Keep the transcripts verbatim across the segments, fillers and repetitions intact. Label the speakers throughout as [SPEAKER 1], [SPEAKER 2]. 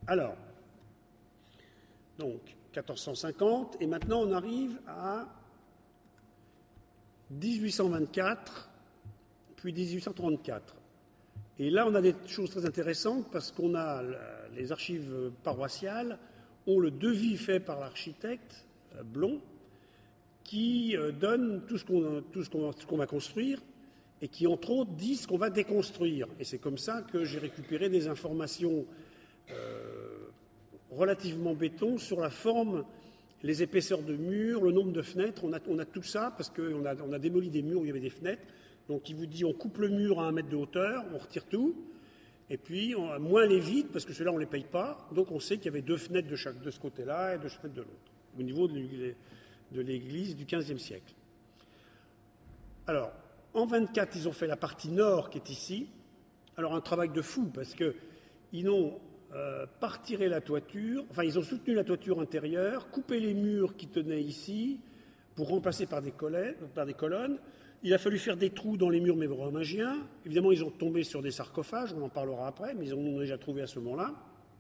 [SPEAKER 1] Alors, donc, quatorze cent cinquante, et maintenant on arrive à dix-huit cent vingt-quatre, puis dix-huit cent trente-quatre. Et là, on a des choses très intéressantes parce qu'on a les archives paroissiales ont le devis fait par l'architecte Blond qui donne tout ce qu'on, tout ce qu'on, ce qu'on va construire et qui, entre autres, dit ce qu'on va déconstruire. Et c'est comme ça que j'ai récupéré des informations euh, relativement béton sur la forme, les épaisseurs de murs, le nombre de fenêtres. On a, on a tout ça parce qu'on a, on a démoli des murs où il y avait des fenêtres. Donc il vous dit on coupe le mur à un mètre de hauteur, on retire tout, et puis on, moins les vides, parce que ceux-là on ne les paye pas, donc on sait qu'il y avait deux fenêtres de, chaque, de ce côté-là et deux fenêtres de l'autre, au niveau de l'église du quinzième siècle. Alors, en vingt-quatre, ils ont fait la partie nord qui est ici. Alors un travail de fou, parce qu'ils n'ont euh, pas retiré la toiture, enfin ils ont soutenu la toiture intérieure, coupé les murs qui tenaient ici, pour remplacer par des colonnes, par des colonnes. Il a fallu faire des trous dans les murs mérovingiens. Évidemment, ils ont tombé sur des sarcophages, on en parlera après, mais ils en ont déjà trouvé à ce moment-là.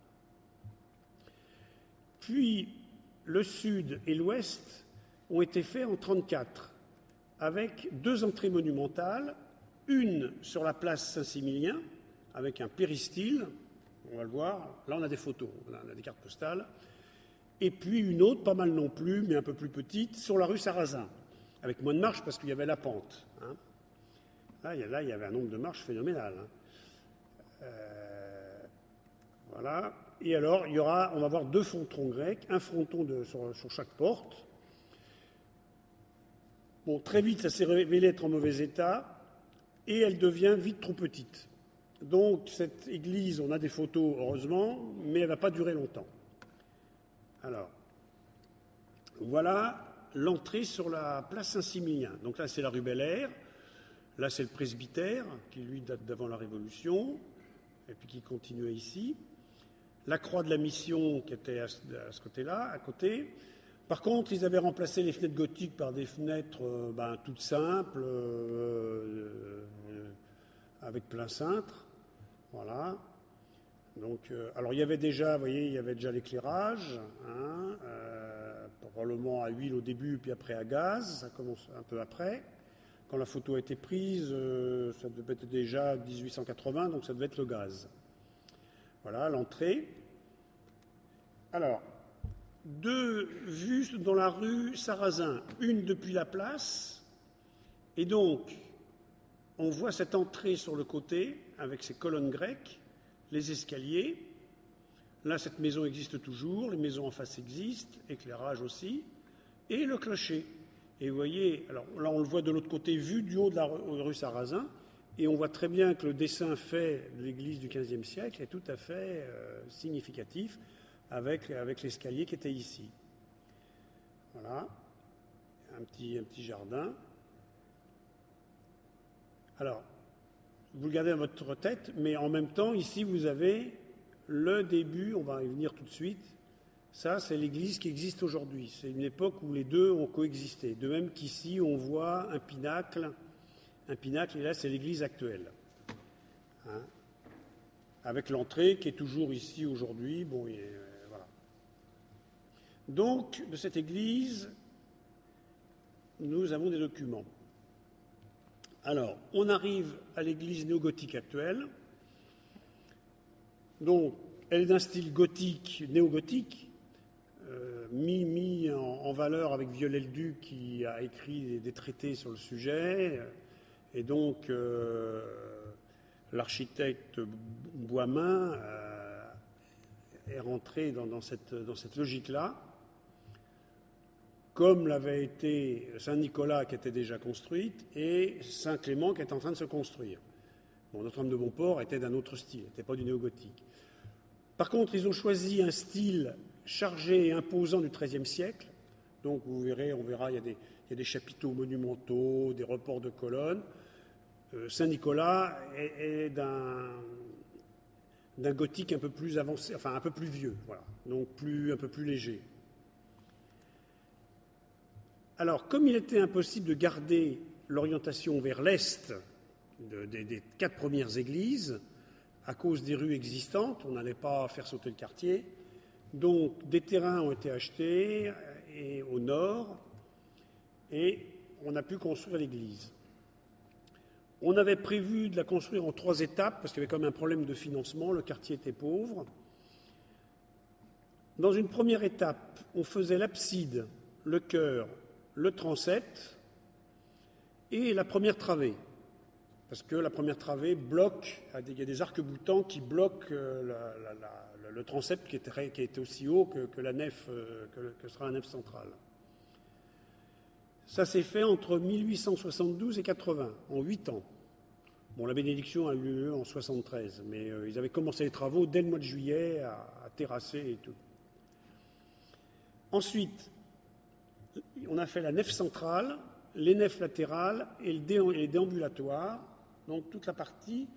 [SPEAKER 1] Puis, le sud et l'ouest ont été faits en trente-quatre, avec deux entrées monumentales, une sur la place Saint-Similien, avec un péristyle, on va le voir, là on a des photos, on a des cartes postales, et puis une autre, pas mal non plus, mais un peu plus petite, sur la rue Sarrazin, avec moins de marches parce qu'il y avait la pente. Hein. Là, il y a, là, il y avait un nombre de marches phénoménal. Hein. Euh, voilà. Et alors, il y aura, on va avoir deux frontons grecs, un fronton de, sur, sur chaque porte. Bon, très vite, ça s'est révélé être en mauvais état, et elle devient vite trop petite. Donc, cette église, on a des photos, heureusement, mais elle ne va pas durer longtemps. Alors, voilà l'entrée sur la place Saint-Similien. Donc là, c'est la rue Bel-Air. Là, c'est le presbytère, qui, lui, date d'avant la Révolution, et puis qui continuait ici. La croix de la Mission, qui était à ce, à ce côté-là, à côté. Par contre, ils avaient remplacé les fenêtres gothiques par des fenêtres euh, ben, toutes simples, euh, euh, avec plein cintre. Voilà. Donc, euh, alors, il y avait déjà, vous voyez, il y avait déjà l'éclairage, hein, euh, probablement à huile au début, puis après à gaz, ça commence un peu après. Quand la photo a été prise, euh, ça devait être déjà dix-huit cent quatre-vingts, donc ça devait être le gaz. Voilà, l'entrée. Alors, deux vues dans la rue Sarrazin, une depuis la place, et donc, on voit cette entrée sur le côté, avec ses colonnes grecques, les escaliers. Là, cette maison existe toujours, les maisons en face existent, éclairage aussi, et le clocher. Et vous voyez, alors là, on le voit de l'autre côté, vu du haut de la rue Sarrazin, et on voit très bien que le dessin fait de l'église du quinzième siècle est tout à fait euh, significatif avec, avec l'escalier qui était ici. Voilà, un petit, un petit jardin. Alors, vous le gardez dans votre tête, mais en même temps, ici, vous avez le début, on va y venir tout de suite. Ça, c'est l'église qui existe aujourd'hui. C'est une époque où les deux ont coexisté. De même qu'ici, on voit un pinacle, un pinacle, et là, c'est l'église actuelle. Hein, avec l'entrée qui est toujours ici aujourd'hui. Bon, et, euh, voilà. Donc, de cette église, nous avons des documents. Alors, on arrive à l'église néogothique actuelle. Donc, elle est d'un style gothique, néogothique, euh, mis, mis en, en valeur avec Viollet-le-Duc qui a écrit des, des traités sur le sujet. Et donc, euh, l'architecte Boismin euh, est rentré dans, dans cette, dans cette logique-là. Comme l'avait été Saint-Nicolas qui était déjà construite et Saint-Clément qui est en train de se construire. Bon, Notre-Dame de Montport était d'un autre style, n'était pas du néogothique. Par contre, ils ont choisi un style chargé et imposant du treizième siècle. Donc, vous verrez, on verra, il y a des, il y a des chapiteaux monumentaux, des reports de colonnes. Euh, Saint-Nicolas est, est d'un, d'un gothique un peu plus avancé, enfin un peu plus vieux, voilà. Donc plus, un peu plus léger. Alors, comme il était impossible de garder l'orientation vers l'est de, de, des quatre premières églises, à cause des rues existantes, on n'allait pas faire sauter le quartier. Donc des terrains ont été achetés et, au nord et on a pu construire l'église. On avait prévu de la construire en trois étapes parce qu'il y avait quand même un problème de financement, le quartier était pauvre. Dans une première étape, on faisait l'abside, le chœur, le transept et la première travée. Parce que la première travée bloque, il y a des arcs-boutants qui bloquent la, la, la, le transept qui était, qui était aussi haut que, que la nef, que, que sera la nef centrale. Ça s'est fait entre mille huit cent soixante-douze et quatre-vingts, en huit ans. Bon, la bénédiction a eu lieu en soixante-treize, mais euh, ils avaient commencé les travaux dès le mois de juillet à, à terrasser et tout. Ensuite, on a fait la nef centrale, les nefs latérales et, le dé, et les déambulatoires, donc toute la partie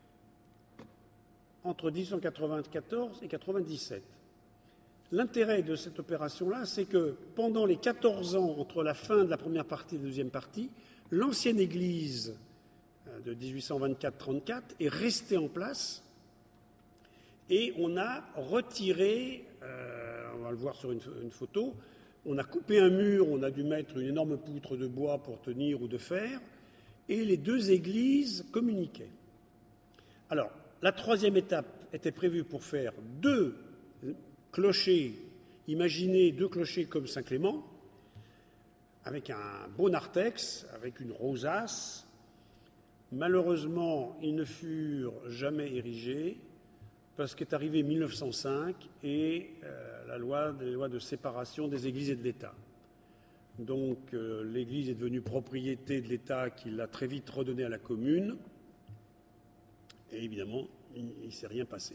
[SPEAKER 1] entre dix-huit cent quatre-vingt-quatorze et quatre-vingt-dix-sept. L'intérêt de cette opération-là, c'est que pendant les quatorze ans entre la fin de la première partie et de la deuxième partie, l'ancienne église de dix-huit cent vingt-quatre trente-quatre est restée en place et on a retiré, euh, on va le voir sur une, une photo, on a coupé un mur, on a dû mettre une énorme poutre de bois pour tenir ou de fer, et les deux églises communiquaient. Alors, la troisième étape était prévue pour faire deux clochers, imaginez deux clochers comme Saint-Clément, avec un beau narthex, avec une rosace. Malheureusement, ils ne furent jamais érigés, parce qu'est arrivé mille neuf cent cinq et euh, la loi, les lois de séparation des églises et de l'État. Donc euh, l'église est devenue propriété de l'État qui l'a très vite redonnée à la commune, et évidemment, il ne s'est rien passé.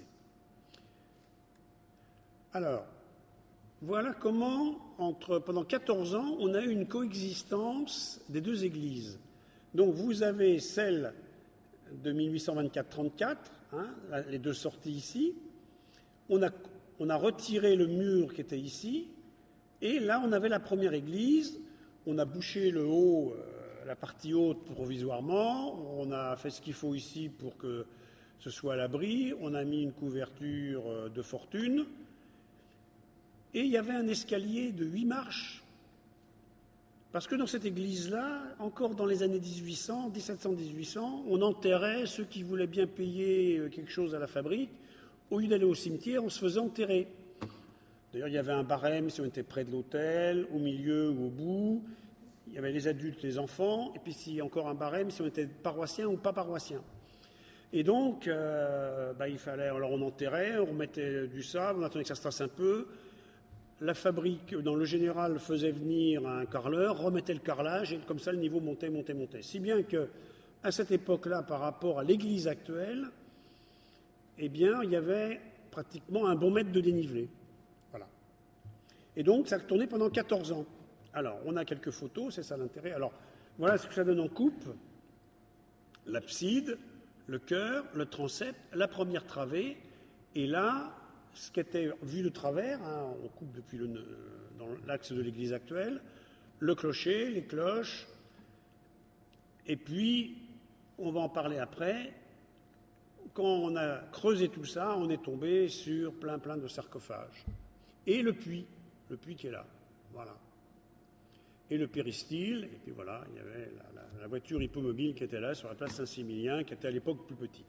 [SPEAKER 1] Alors, voilà comment, entre, pendant quatorze ans, on a eu une coexistence des deux églises. Donc vous avez celle de mille huit cent vingt-quatre trente-quatre, hein, les deux sorties ici. On a, on a retiré le mur qui était ici, et là on avait la première église. On a bouché le haut, euh, la partie haute provisoirement. On a fait ce qu'il faut ici pour que ce soit à l'abri. On a mis une couverture euh, de fortune. Et il y avait un escalier de huit marches. Parce que dans cette église-là, encore dans les années dix-huit cents, dix-sept cents, dix-huit cents, on enterrait ceux qui voulaient bien payer quelque chose à la fabrique. Au lieu d'aller au cimetière, on se faisait enterrer. D'ailleurs, il y avait un barème si on était près de l'autel, au milieu ou au bout. Il y avait les adultes, les enfants, et puis s'il y a encore un barème si on était paroissien ou pas paroissien. Et donc, euh, bah, il fallait, alors on enterrait, on remettait du sable, on attendait que ça se tasse un peu. La fabrique, dans le général, faisait venir un carreleur, remettait le carrelage, et comme ça, le niveau montait, montait, montait. Si bien qu'à cette époque-là, par rapport à l'église actuelle, eh bien, il y avait pratiquement un bon mètre de dénivelé. Voilà. Et donc, ça a tourné pendant quatorze ans. Alors, on a quelques photos, c'est ça l'intérêt. Alors, voilà ce que ça donne en coupe. L'abside, le chœur, le transept, la première travée, et là, ce qui était vu de travers, hein, on coupe depuis le, dans l'axe de l'église actuelle, le clocher, les cloches, et puis, on va en parler après, quand on a creusé tout ça, on est tombé sur plein plein de sarcophages. Et le puits, le puits qui est là, voilà. Et le péristyle, et puis voilà, il y avait la, la, la voiture hippomobile qui était là sur la place Saint-Similien, qui était à l'époque plus petite.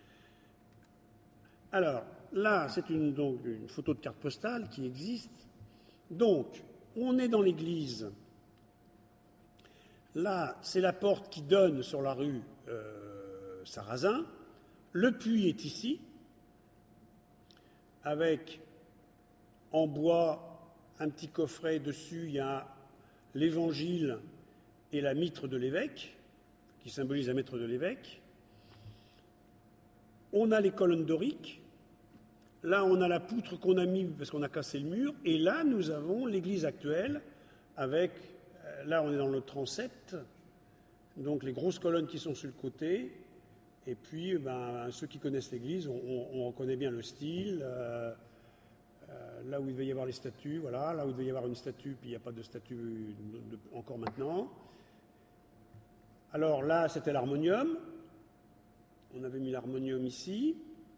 [SPEAKER 1] Alors, là, c'est une, donc, une photo de carte postale qui existe. Donc, on est dans l'église. Là, c'est la porte qui donne sur la rue euh, Sarrazin. Le puits est ici, avec en bois un petit coffret. Dessus, il y a l'évangile et la mitre de l'évêque, qui symbolise la mitre de l'évêque. On a les colonnes doriques. Là, on a la poutre qu'on a mis parce qu'on a cassé le mur. Et là, nous avons l'église actuelle avec, là, on est dans le transept, donc les grosses colonnes qui sont sur le côté. Et puis, ben, ceux qui connaissent l'église, on, on, on reconnaît bien le style. Euh, euh, là où il devait y avoir les statues, voilà, là où il devait y avoir une statue, puis il n'y a pas de statue de, de, encore maintenant. Alors là, c'était l'harmonium. On avait mis l'harmonium ici.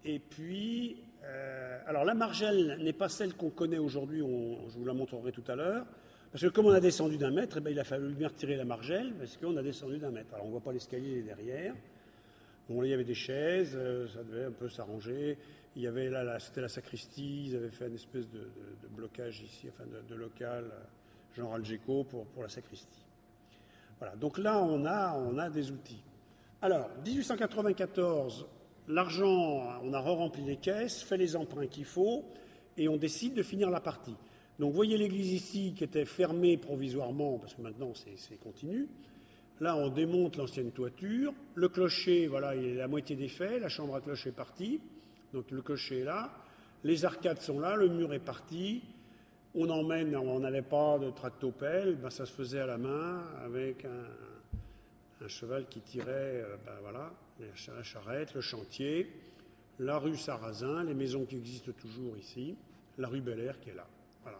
[SPEAKER 1] Et puis, euh, alors la margelle n'est pas celle qu'on connaît aujourd'hui, on, je vous la montrerai tout à l'heure, parce que comme on a descendu d'un mètre, eh bien, il a fallu bien retirer la margelle, parce qu'on a descendu d'un mètre. Alors on ne voit pas l'escalier derrière. Bon, là, il y avait des chaises, euh, ça devait un peu s'arranger. Il y avait là, là c'était la sacristie, ils avaient fait une espèce de, de, de blocage ici, enfin de, de local, genre Algeco, pour, pour la sacristie. Voilà, donc là, on a, on a des outils. Alors, dix-huit cent quatre-vingt-quatorze, l'argent, on a re-rempli les caisses, fait les emprunts qu'il faut, et on décide de finir la partie. Donc, vous voyez l'église ici qui était fermée provisoirement, parce que maintenant, c'est continu. Là, on démonte l'ancienne toiture. Le clocher, voilà, il est la moitié des faits. La chambre à cloche est partie. Donc, le clocher est là. Les arcades sont là. Le mur est parti. On emmène, on n'avait pas de tractopelle. Ben, ça se faisait à la main avec un, un cheval qui tirait, ben, voilà, la charrette, le chantier, la rue Sarrazin, les maisons qui existent toujours ici, la rue Bel Air qui est là. Voilà.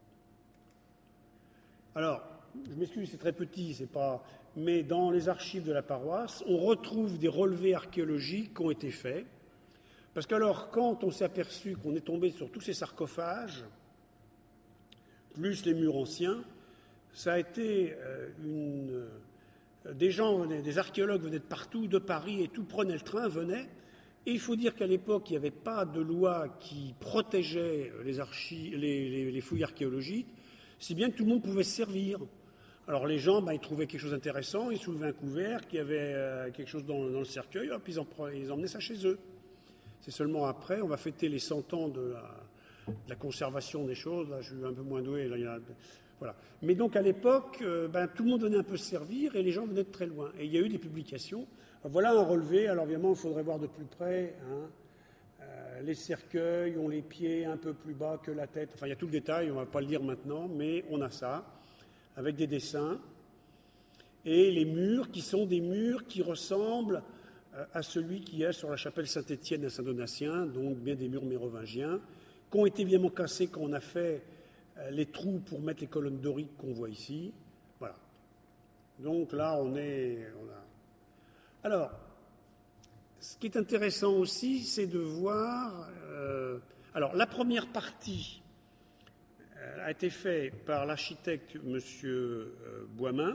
[SPEAKER 1] Alors, je m'excuse, c'est très petit, c'est pas. Mais dans les archives de la paroisse, on retrouve des relevés archéologiques qui ont été faits. Parce qu'alors, quand on s'est aperçu qu'on est tombé sur tous ces sarcophages, plus les murs anciens, ça a été euh, une. Des gens, des archéologues venaient de partout, de Paris, et tout prenaient le train, venaient. Et il faut dire qu'à l'époque, il n'y avait pas de loi qui protégeait les, archives, les, les, les fouilles archéologiques, si bien que tout le monde pouvait se servir. Alors les gens, ben, ils trouvaient quelque chose d'intéressant, ils soulevaient un couvert, qu'il y avait euh, quelque chose dans, dans le cercueil, hop, ils, en, ils emmenaient ça chez eux. C'est seulement après, on va fêter les cent ans de la, de la conservation des choses. Là, je suis un peu moins doué. Là, il y a, voilà. Mais donc à l'époque, euh, ben, tout le monde venait un peu se servir et les gens venaient de très loin. Et il y a eu des publications. Voilà un relevé. Alors évidemment, il faudrait voir de plus près. Hein. Euh, les cercueils ont les pieds un peu plus bas que la tête. Enfin, il y a tout le détail, on ne va pas le dire maintenant, mais on a ça, avec des dessins. Et les murs, qui sont des murs qui ressemblent euh, à celui qui est sur la chapelle Saint-Étienne à Saint-Donatien, donc bien des murs mérovingiens, qui ont été évidemment cassés quand on a fait euh, les trous pour mettre les colonnes doriques qu'on voit ici. Voilà. Donc là, on est... On a... Alors, ce qui est intéressant aussi, c'est de voir... Euh, alors, la première partie euh, a été faite par l'architecte M. Euh, Boismain,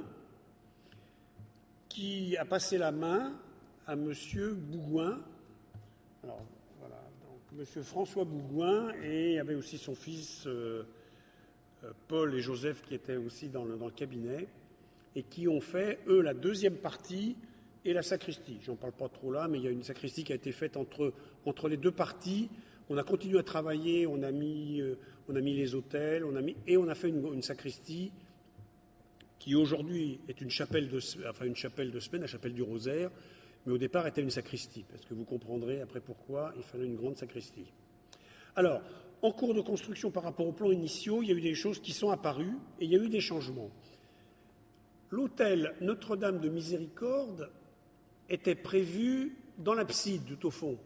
[SPEAKER 1] qui a passé la main à M. Bougouin. Alors, voilà, donc M. François Bougouin, et il y avait aussi son fils euh, euh, Paul et Joseph qui étaient aussi dans le, dans le cabinet, et qui ont fait, eux, la deuxième partie et la sacristie. J'en parle pas trop là, mais il y a une sacristie qui a été faite entre, entre les deux parties. On a continué à travailler, on a mis, euh, on a mis les autels, on a mis, et on a fait une, une sacristie qui aujourd'hui est une chapelle, de, enfin une chapelle de semaine, la chapelle du Rosaire, mais au départ était une sacristie, parce que vous comprendrez après pourquoi il fallait une grande sacristie. Alors, en cours de construction par rapport aux plans initiaux, il y a eu des choses qui sont apparues et il y a eu des changements. L'autel Notre-Dame de Miséricorde était prévu dans l'abside, tout au fond.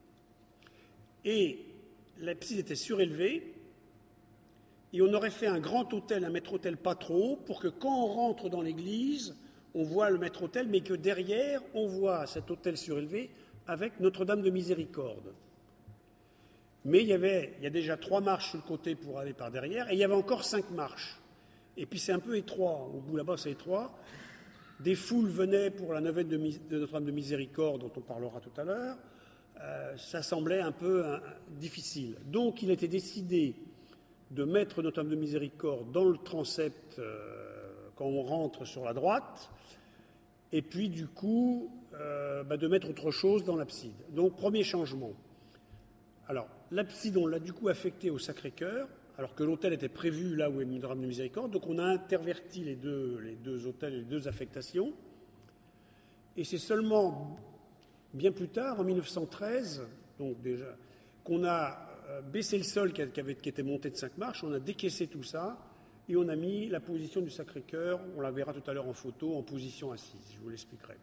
[SPEAKER 1] Et l'abside était surélevée, et on aurait fait un grand autel, un maître-autel pas trop haut, pour que quand on rentre dans l'église, on voit le maître-autel, mais que derrière, on voit cet autel surélevé avec Notre-Dame de Miséricorde. Mais il y avait, il y a déjà trois marches sur le côté pour aller par derrière, et il y avait encore cinq marches. Et puis c'est un peu étroit, au bout là-bas c'est étroit. Des foules venaient pour la neuvaine de, de Notre-Dame de Miséricorde, dont on parlera tout à l'heure. Euh, ça semblait un peu un, difficile. Donc il était décidé de mettre Notre-Dame de Miséricorde dans le transept euh, quand on rentre sur la droite, et puis du coup euh, bah, de mettre autre chose dans l'abside. Donc premier changement. Alors l'abside, on l'a du coup affectée au Sacré-Cœur, alors que l'autel était prévu là où est Notre-Dame de Miséricorde. Donc on a interverti les deux, les deux autels, les deux affectations. Et c'est seulement bien plus tard, en mille neuf cent treize, donc déjà, qu'on a baissé le sol qui, avait, qui était monté de cinq marches, on a décaissé tout ça et on a mis la position du Sacré-Cœur, on la verra tout à l'heure en photo, en position assise, je vous l'expliquerai.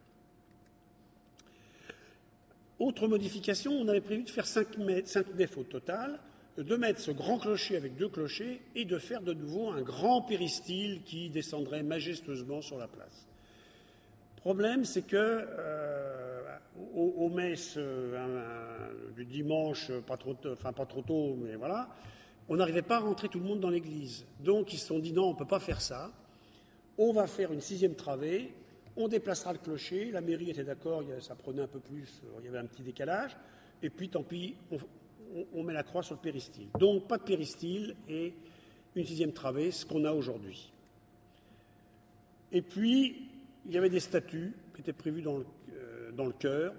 [SPEAKER 1] Autre modification, on avait prévu de faire cinq nefs au total, de mettre ce grand clocher avec deux clochers et de faire de nouveau un grand péristyle qui descendrait majestueusement sur la place. Le problème, c'est que euh, aux, aux messes euh, un, un, du dimanche, pas trop, enfin pas trop tôt, mais voilà, on n'arrivait pas à rentrer tout le monde dans l'église. Donc ils se sont dit non, on ne peut pas faire ça. On va faire une sixième travée, on déplacera le clocher. La mairie était d'accord, ça prenait un peu plus, il y avait un petit décalage. Et puis tant pis, on, on, on met la croix sur le péristyle. Donc pas de péristyle et une sixième travée, ce qu'on a aujourd'hui. Et puis, il y avait des statues qui étaient prévues dans le, euh, dans le chœur.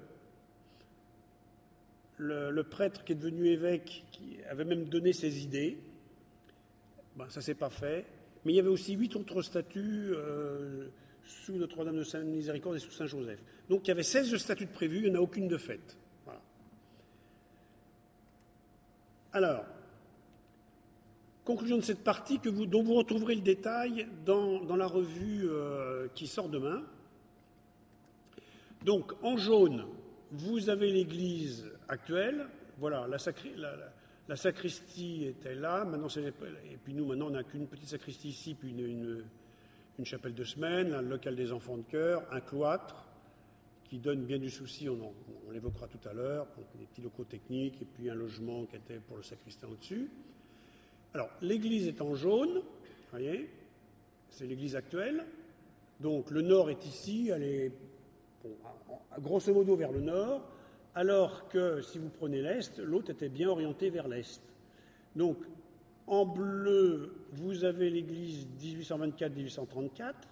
[SPEAKER 1] Le, le prêtre qui est devenu évêque, qui avait même donné ses idées, ben, ça ne s'est pas fait. Mais il y avait aussi huit autres statues euh, sous Notre-Dame de Sainte-Miséricorde et sous Saint-Joseph. Donc il y avait seize statues de prévues, il n'y en a aucune de faite. Voilà. Alors, conclusion de cette partie que vous, dont vous retrouverez le détail dans, dans la revue euh, qui sort demain. Donc, en jaune, vous avez l'église actuelle. Voilà, la, sacri, la, la, la sacristie était là. Maintenant, c'est, et puis nous, maintenant, on n'a qu'une petite sacristie ici, puis une, une, une chapelle de semaine, un local des enfants de chœur, un cloître qui donne bien du souci, on, en, on l'évoquera tout à l'heure, donc des petits locaux techniques, et puis un logement qui était pour le sacristain au-dessus. Alors, l'église est en jaune, vous voyez, c'est l'église actuelle. Donc, le nord est ici, elle est bon, grosso modo vers le nord, alors que si vous prenez l'est, l'autre était bien orienté vers l'est. Donc, en bleu, vous avez l'église dix-huit cent vingt-quatre dix-huit cent trente-quatre.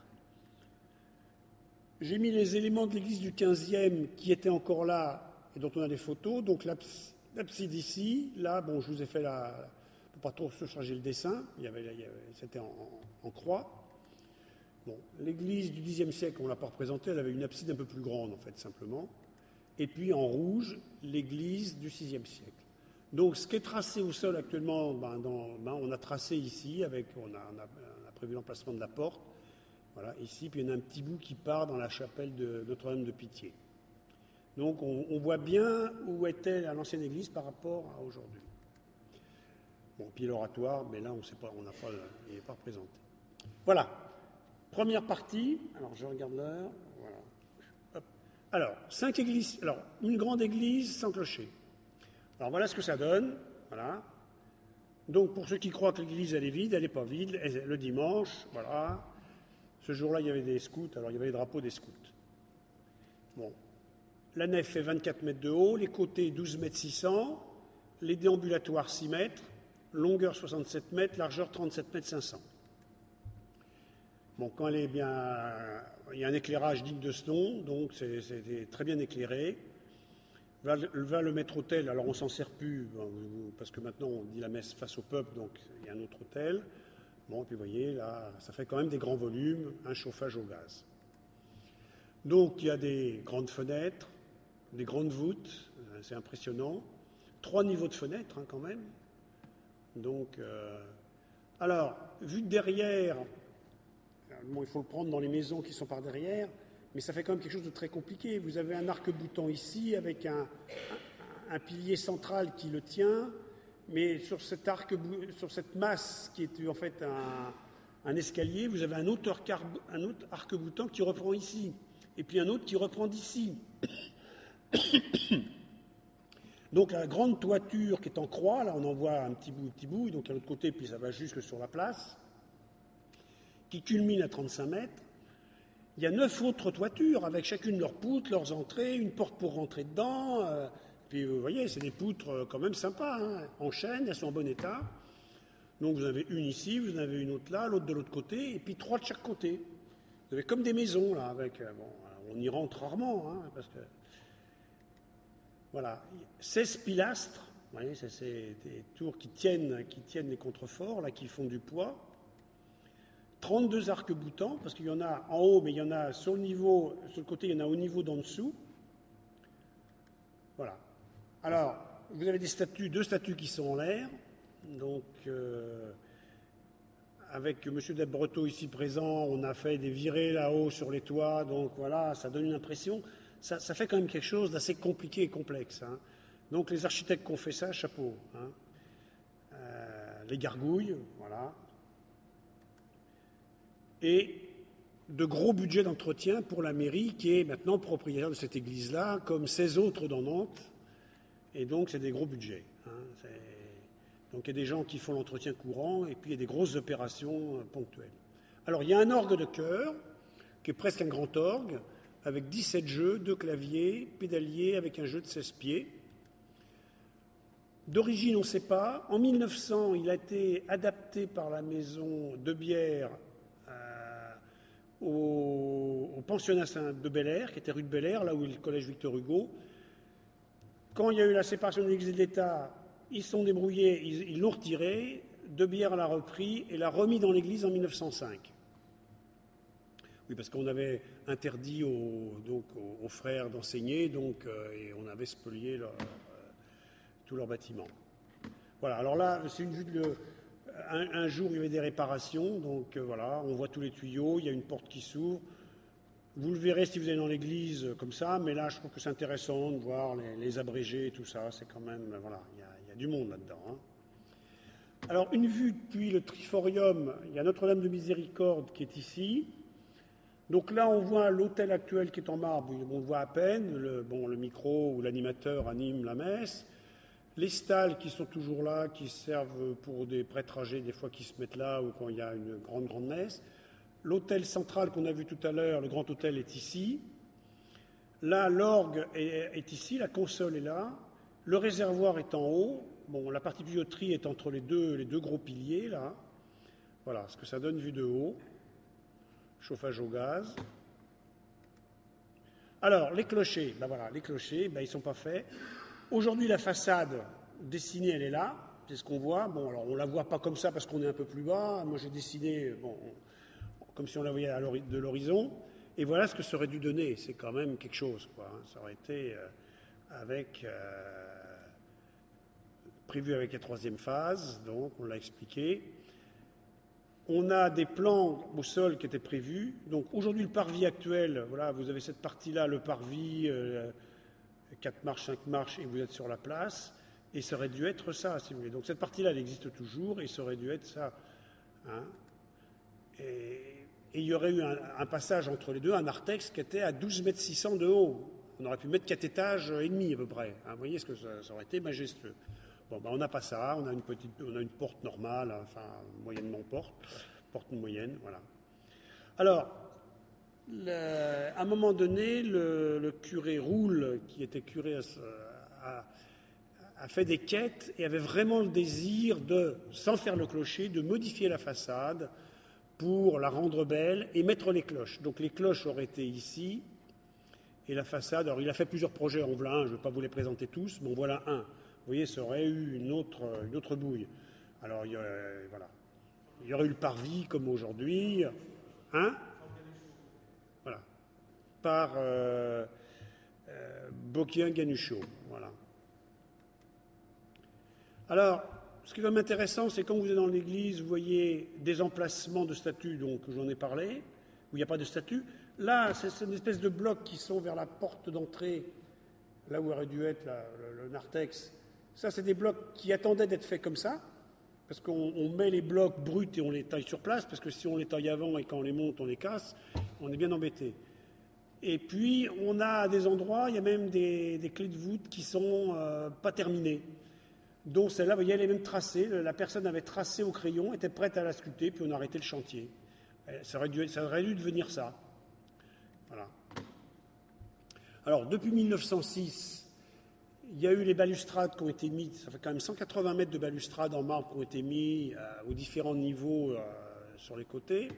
[SPEAKER 1] J'ai mis les éléments de l'église du quinzième qui étaient encore là et dont on a des photos. Donc, l'abside ici, là, bon, je vous ai fait la... pas trop se charger le dessin, il y avait, il y avait, c'était en, en, en croix. Bon, l'église du dixième siècle, on ne l'a pas représentée, elle avait une abside un peu plus grande, en fait, simplement. Et puis, en rouge, l'église du sixième siècle. Donc, ce qui est tracé au sol actuellement, ben, dans, ben, on a tracé ici, avec, on a, on a, on a prévu l'emplacement de la porte, voilà, ici, puis il y en a un petit bout qui part dans la chapelle de Notre-Dame de Pitié. Donc, on, on voit bien où était l'ancienne église par rapport à aujourd'hui. Bon, puis l'oratoire, mais là, on sait pas, on n'a pas, il n'est pas représenté. Voilà. Première partie. Alors, je regarde l'heure. Voilà. Hop. Alors, cinq églises. Alors, une grande église sans clocher. Alors, voilà ce que ça donne. Voilà. Donc, pour ceux qui croient que l'église, elle est vide, elle n'est pas vide. Elle, le dimanche, voilà. Ce jour-là, il y avait des scouts. Alors, il y avait les drapeaux des scouts. Bon. La nef fait vingt-quatre mètres de haut. Les côtés, douze mètres six cents. Les déambulatoires, six mètres. Longueur soixante-sept mètres, largeur trente-sept mètres cinq cents. Bon, quand elle est bien... Il y a un éclairage digne de ce nom, donc c'est, c'est très bien éclairé. Va, va le maître autel, alors on ne s'en sert plus, parce que maintenant on dit la messe face au peuple, donc il y a un autre autel. Bon, puis vous voyez, là, ça fait quand même des grands volumes, un chauffage au gaz. Donc il y a des grandes fenêtres, des grandes voûtes, c'est impressionnant. Trois niveaux de fenêtres, hein, quand même. Donc, euh, alors, vu de derrière, bon, il faut le prendre dans les maisons qui sont par derrière, mais ça fait quand même quelque chose de très compliqué. Vous avez un arc-boutant ici avec un, un, un pilier central qui le tient, mais sur cet arc, sur cette masse qui est en fait un, un escalier, vous avez un autre, un autre arc-boutant qui reprend ici, et puis un autre qui reprend d'ici. Donc la grande toiture qui est en croix, là on en voit un petit bout, un petit bout, et donc à l'autre côté, puis ça va jusque sur la place, qui culmine à trente-cinq mètres. Il y a neuf autres toitures, avec chacune leurs poutres, leurs entrées, une porte pour rentrer dedans. Euh, puis vous voyez, c'est des poutres quand même sympas, hein, en chêne, elles sont en bon état. Donc vous en avez une ici, vous en avez une autre là, l'autre de l'autre côté, et puis trois de chaque côté. Vous avez comme des maisons, là, avec... Bon, on y rentre rarement, hein, parce que... Voilà, seize pilastres, vous voyez, c'est, c'est des tours qui tiennent, qui tiennent les contreforts, là, qui font du poids. trente-deux arcs-boutants, parce qu'il y en a en haut, mais il y en a sur le niveau, sur le côté, il y en a au niveau d'en dessous. Voilà. Alors, vous avez des statues, deux statues qui sont en l'air. Donc, euh, avec M. Delbreteau ici présent, on a fait des virées là-haut sur les toits. Donc voilà, ça donne une impression. Ça, ça fait quand même quelque chose d'assez compliqué et complexe. Hein. Donc les architectes qui ont fait ça, chapeau. Hein. Euh, les gargouilles, voilà. Et de gros budgets d'entretien pour la mairie qui est maintenant propriétaire de cette église-là, comme seize autres dans Nantes. Et donc, c'est des gros budgets. Hein. Donc, il y a des gens qui font l'entretien courant et puis il y a des grosses opérations ponctuelles. Alors, il y a un orgue de chœur, qui est presque un grand orgue, avec dix-sept jeux, deux claviers, pédalier avec un jeu de seize pieds. D'origine, on ne sait pas. En mille neuf cents, il a été adapté par la maison de bière euh, au, au pensionnat de Bel-Air, qui était rue de Bel-Air, là où est le collège Victor Hugo. Quand il y a eu la séparation de l'Église et de l'État, ils se sont débrouillés, ils, ils l'ont retiré. De Bière l'a repris et l'a remis dans l'église en mille neuf cent cinq. Oui, parce qu'on avait interdit aux, donc, aux, aux frères d'enseigner, donc, euh, et on avait spolié leur, euh, tous leurs bâtiments. Voilà, alors là, c'est une vue de... Le, un, un jour, il y avait des réparations, donc euh, voilà, on voit tous les tuyaux, il y a une porte qui s'ouvre. Vous le verrez si vous allez dans l'église euh, comme ça, mais là, je trouve que c'est intéressant de voir les, les abrégés et tout ça. C'est quand même... Voilà, il y a, il y a du monde là-dedans, hein. Alors, une vue depuis le Triforium, il y a Notre-Dame de Miséricorde qui est ici. Donc là, on voit l'autel actuel qui est en marbre, on le voit à peine, le, bon, le micro ou l'animateur anime la messe. Les stalles qui sont toujours là, qui servent pour des prêtres âgés, des fois qui se mettent là ou quand il y a une grande, grande messe. L'autel central qu'on a vu tout à l'heure, le grand autel est ici. Là, l'orgue est, est ici, la console est là. Le réservoir est en haut. Bon, la partie tuyauterie est entre les deux, les deux gros piliers, là. Voilà ce que ça donne vu de haut. Chauffage au gaz. Alors, les clochers, ben voilà, les clochers, ben, ils ne sont pas faits. Aujourd'hui, la façade dessinée, elle est là. C'est ce qu'on voit. Bon, alors, on ne la voit pas comme ça parce qu'on est un peu plus bas. Moi, j'ai dessiné, bon, comme si on la voyait à de l'horizon. Et voilà ce que ça aurait dû donner. C'est quand même quelque chose, quoi. Ça aurait été euh, avec... Euh, prévu avec la troisième phase, donc on l'a expliqué. On a des plans au sol qui étaient prévus. Donc aujourd'hui, le parvis actuel, voilà, vous avez cette partie-là, le parvis, euh, quatre marches, cinq marches, et vous êtes sur la place. Et ça aurait dû être ça, si vous voulez. Donc cette partie-là, elle existe toujours, et ça aurait dû être ça. Hein. Et, et il y aurait eu un, un passage entre les deux, un narthex qui était à douze mètres six cents de haut. On aurait pu mettre quatre étages et demi à peu près. Hein. Vous voyez ce que ça, ça aurait été majestueux. Bon, ben, on n'a pas ça, on a une petite, on a une porte normale, enfin, moyennement porte, porte moyenne, voilà. Alors, le, à un moment donné, le, le curé Roule, qui était curé, a, a fait des quêtes et avait vraiment le désir de, sans faire le clocher, de modifier la façade pour la rendre belle et mettre les cloches. Donc les cloches auraient été ici, et la façade, alors il a fait plusieurs projets, en voilà un, je ne vais pas vous les présenter tous, mais en voilà un. Vous voyez, ça aurait eu une autre, une autre bouille. Alors, il y, aurait, voilà. il y aurait eu le parvis comme aujourd'hui. Hein? Voilà. Par euh, euh, Bokien Ganuchot. Voilà. Alors, ce qui est quand même intéressant, c'est quand vous êtes dans l'église, vous voyez des emplacements de statues, donc j'en ai parlé, où il n'y a pas de statues. Là, c'est une espèce de blocs qui sont vers la porte d'entrée, là où aurait dû être la, le, le narthex. Ça, c'est des blocs qui attendaient d'être faits comme ça, parce qu'on met les blocs bruts et on les taille sur place, parce que si on les taille avant et quand on les monte, on les casse, on est bien embêté. Et puis, on a à des endroits, il y a même des, des clés de voûte qui ne sont euh, pas terminées. Donc, celle-là, vous voyez, elle est même tracée. La personne avait tracé au crayon, était prête à la sculpter, puis on a arrêté le chantier. Ça aurait dû, ça aurait dû devenir ça. Voilà. Alors, depuis mille neuf cent six... il y a eu les balustrades qui ont été mises, ça fait quand même cent quatre-vingts mètres de balustrades en marbre qui ont été mis euh, aux différents niveaux euh, sur les côtés.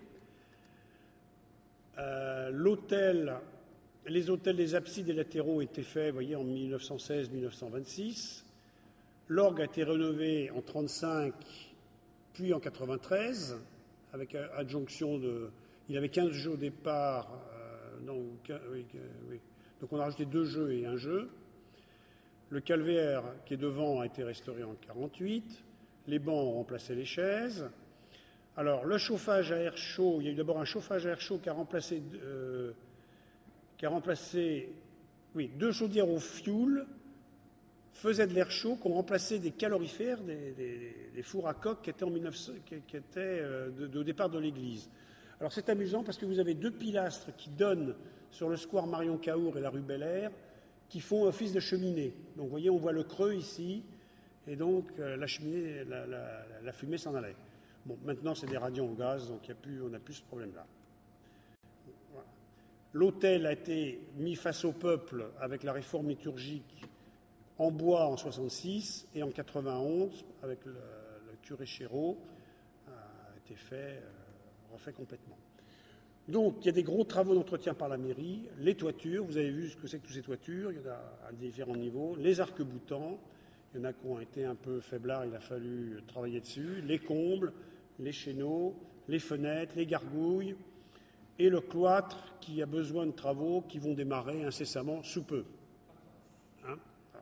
[SPEAKER 1] Euh, l'hôtel, les hôtels, les absides et latéraux étaient faits, vous voyez, en mille neuf cent seize mille neuf cent vingt-six. L'orgue a été rénové en trente-cinq, puis en quatre-vingt-treize, avec adjonction de... Il avait quinze jeux au départ, euh, non, quinze, oui, oui. Donc on a rajouté deux jeux et un jeu. Le calvaire qui est devant a été restauré en quarante-huit. Les bancs ont remplacé les chaises. Alors, le chauffage à air chaud, il y a eu d'abord un chauffage à air chaud qui a remplacé, euh, qui a remplacé oui, deux chaudières au fioul, faisaient de l'air chaud, qui ont remplacé des calorifères, des, des, des fours à coque qui étaient, en mille neuf cents, qui, qui étaient euh, de, de, au départ de l'église. Alors c'est amusant parce que vous avez deux pilastres qui donnent sur le square Marion Cahour et la rue Bel Air, qui font office de cheminée. Donc vous voyez, on voit le creux ici, et donc euh, la cheminée, la, la, la fumée s'en allait. Bon, maintenant c'est des radiants au gaz, donc y a plus, on n'a plus ce problème-là. Voilà. L'hôtel a été mis face au peuple avec la réforme liturgique en bois en soixante-six, et en quatre-vingt-onze, avec le, le curé Chéreau, a été fait, euh, refait complètement. Donc, il y a des gros travaux d'entretien par la mairie, les toitures, vous avez vu ce que c'est que toutes ces toitures, il y en a à différents niveaux, les arcs-boutants, il y en a qui ont été un peu faiblards, il a fallu travailler dessus, les combles, les chéneaux, les fenêtres, les gargouilles, et le cloître qui a besoin de travaux qui vont démarrer incessamment sous peu. Hein ?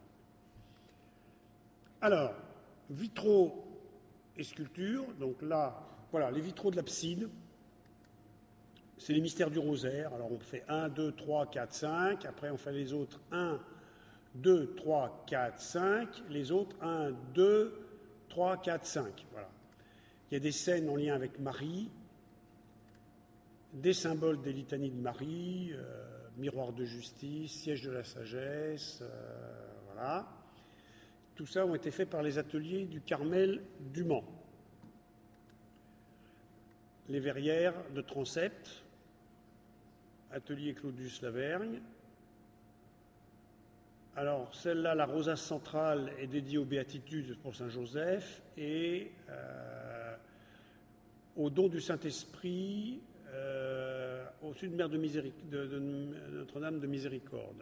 [SPEAKER 1] Alors, vitraux et sculptures, donc là, voilà, les vitraux de l'abside. C'est les mystères du rosaire. Alors on fait un, deux, trois, quatre, cinq. Après on fait les autres un, deux, trois, quatre, cinq. Les autres un, deux, trois, quatre, cinq. Voilà. Il y a des scènes en lien avec Marie, des symboles des litanies de Marie, euh, miroir de justice, siège de la sagesse, euh, voilà. Tout ça ont été faits par les ateliers du Carmel du Mans. Les verrières de transept, atelier Claudius Lavergne. Alors, celle-là, la rosace centrale, est dédiée aux béatitudes pour Saint-Joseph et euh, au don du Saint-Esprit euh, au-dessus de, Mère de, Miséric- de, de Notre-Dame de Miséricorde.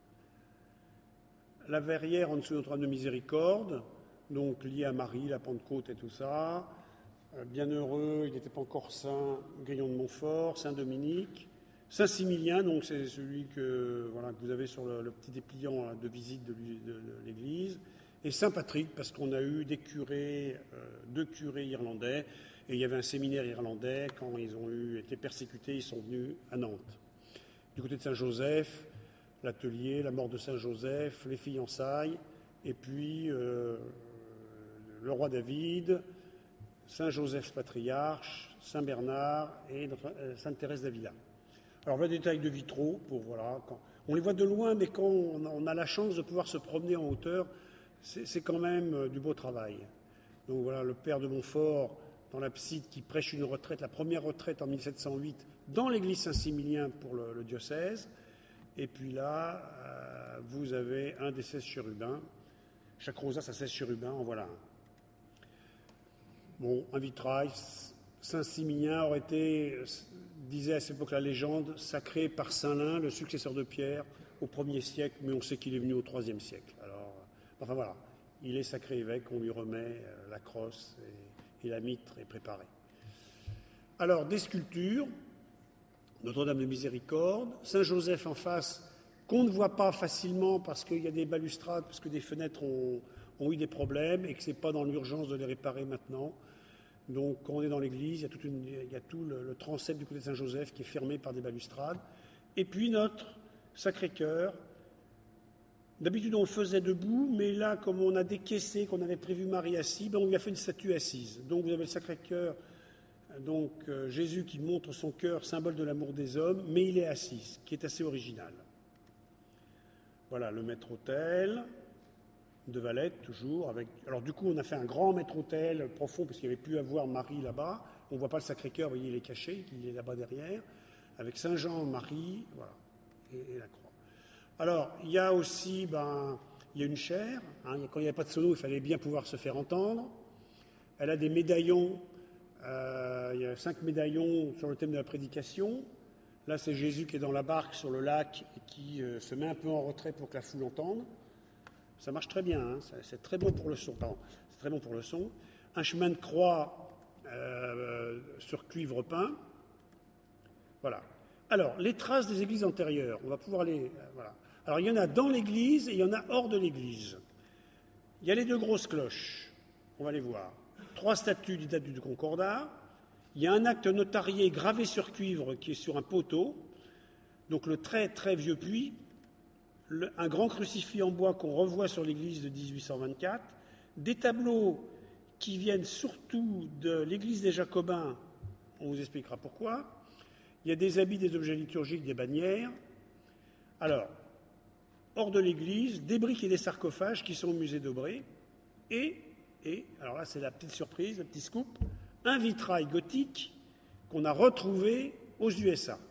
[SPEAKER 1] La verrière en dessous de Notre-Dame de Miséricorde, donc liée à Marie, la Pentecôte et tout ça. Euh, bienheureux, il n'était pas encore saint, Grillon de Montfort, Saint-Dominique. Saint-Similien, donc c'est celui que, voilà, que vous avez sur le, le petit dépliant de visite de, de, de l'église, et Saint-Patrick, parce qu'on a eu des curés, euh, deux curés irlandais, et il y avait un séminaire irlandais, quand ils ont eu, été persécutés, ils sont venus à Nantes. Du côté de Saint-Joseph, l'atelier, la mort de Saint-Joseph, les fiançailles, et puis euh, le roi David, Saint-Joseph patriarche, Saint-Bernard et notre, euh, Sainte-Thérèse d'Avila. Alors, on voit des détails de vitraux, pour, voilà, quand, on les voit de loin, mais quand on a, on a la chance de pouvoir se promener en hauteur, c'est, c'est quand même euh, du beau travail. Donc voilà, le père de Montfort, dans l'abside, qui prêche une retraite, la première retraite en mille sept cent huit, dans l'église Saint-Similien pour le, le diocèse. Et puis là, euh, vous avez un des seize chérubins. Chaque rosace a seize chérubins, en voilà un. Bon, un vitrail. Saint-Similien aurait été, disait à cette époque la légende, sacré par Saint-Lin, le successeur de Pierre, au premier siècle, mais on sait qu'il est venu au troisième siècle. Alors, enfin voilà, il est sacré évêque, on lui remet la crosse et, et la mitre est préparée. Alors, des sculptures, Notre-Dame de Miséricorde, Saint-Joseph en face, qu'on ne voit pas facilement parce qu'il y a des balustrades, parce que des fenêtres ont, ont eu des problèmes et que ce n'est pas dans l'urgence de les réparer maintenant. Donc, quand on est dans l'église, il y a, toute une, il y a tout le, le transept du côté de Saint-Joseph qui est fermé par des balustrades. Et puis notre Sacré-Cœur. D'habitude, on le faisait debout, mais là, comme on a décaissé, qu'on avait prévu Marie assise, ben on lui a fait une statue assise. Donc, vous avez le Sacré-Cœur, donc euh, Jésus qui montre son cœur, symbole de l'amour des hommes, mais il est assis, qui est assez original. Voilà, le maître-autel de Valette, toujours. Avec... Alors, du coup, on a fait un grand maître-autel profond, parce qu'il n'y avait plus à voir Marie là-bas. On ne voit pas le Sacré-Cœur, vous voyez, il est caché, il est là-bas derrière, avec Saint-Jean, Marie, voilà, et, et la croix. Alors, il y a aussi, ben, il y a une chaire. Hein, quand il n'y avait pas de sono, il fallait bien pouvoir se faire entendre. Elle a des médaillons, euh, il y a cinq médaillons sur le thème de la prédication. Là, c'est Jésus qui est dans la barque sur le lac et qui euh, se met un peu en retrait pour que la foule entende. Ça marche très bien, hein, c'est très bon pour le son. Pardon, c'est très bon pour le son. Un chemin de croix euh, sur cuivre peint. Voilà. Alors, les traces des églises antérieures, on va pouvoir les... Euh, voilà. Alors, il y en a dans l'église et il y en a hors de l'église. Il y a les deux grosses cloches, on va les voir. Trois statues qui datent du Concordat. Il y a un acte notarié gravé sur cuivre qui est sur un poteau. Donc, le très, très vieux puits. Le, un grand crucifix en bois qu'on revoit sur l'église de dix-huit cent vingt-quatre. Des tableaux qui viennent surtout de l'église des Jacobins. On vous expliquera pourquoi. Il y a des habits, des objets liturgiques, des bannières. Alors, hors de l'église, des briques et des sarcophages qui sont au musée d'Aubray. Et, et, alors là c'est la petite surprise, le petit scoop, un vitrail gothique qu'on a retrouvé aux U S A.